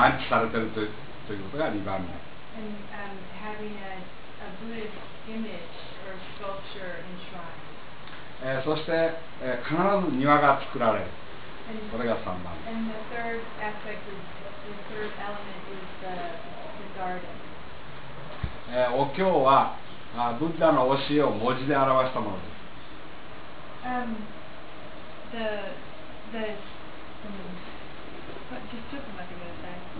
安置されているということが2番目。 And having a Buddhist image or sculpture enshrined. そして、必ず庭が作られる。これが3番目。 And the third aspect is, the third element is the garden. お経はブッダの教えを文字で表したものです。 ちょっと待ってください。